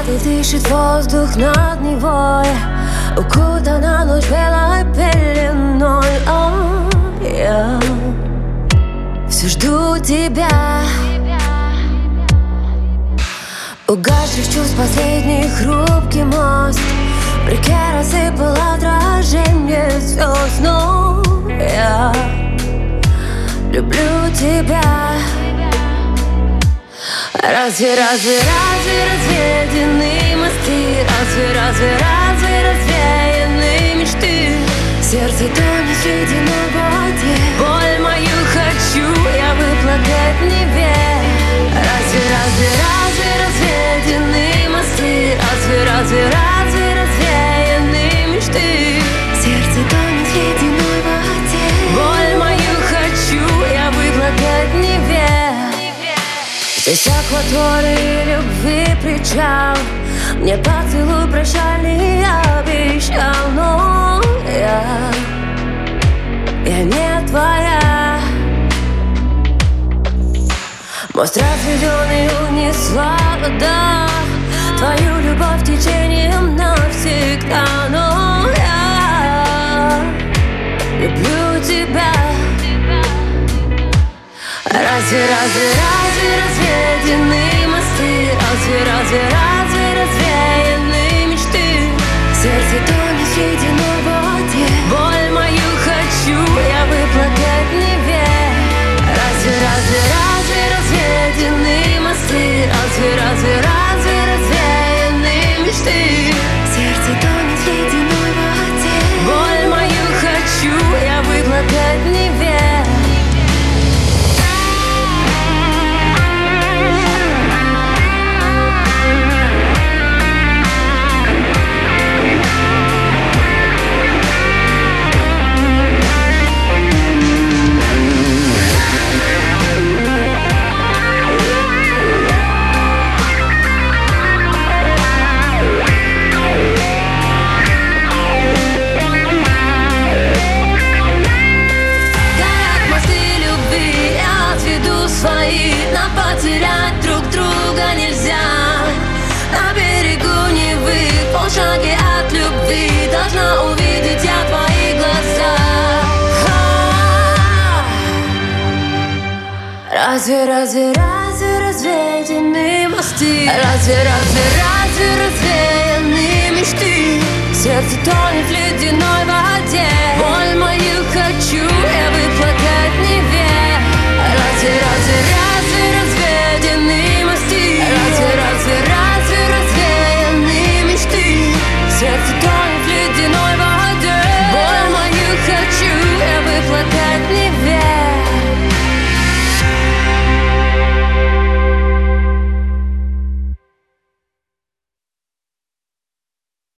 Капель дышит воздух над Невой, укутана ночь белой пеленой. Я все жду тебя. Угасших чувств последний хрупкий мост в реке рассыпал отражение звезд. Но я люблю тебя. Разве развеяны мосты? Разве развеяны мечты? Сердце тонет в ледяной воде. Боль мою хочу я выплакать в Неве. Разве развеяны мосты? Разве развеяны мечты? Сердце тонет в ледяной воде. Боль мою хочу я выплакать в Неве. Здесь акватории любви причал. Мне поцелуй прощальный обещал. Но я не твоя. Мост разведенный унесла вода. Твою любовь течением навсегда. Но я люблю тебя. Разве развеяны мосты? Разве развеяны мечты? Сердце тонет в ледяной воде. Боль мою хочу я выплакать в Неве. Разве развеяны мосты? Разве развеяны мечты? Сердце тонет в ледяной воде. Боль мою хочу я выплакать в Неве. Нам потерять друг друга нельзя. На берегу Невы, полшаги от любви. Должна увидеть я твои глаза. Разве развеяны мосты? Разве развеяны мечты? Сердце тонет в ледяной воде. Боль моя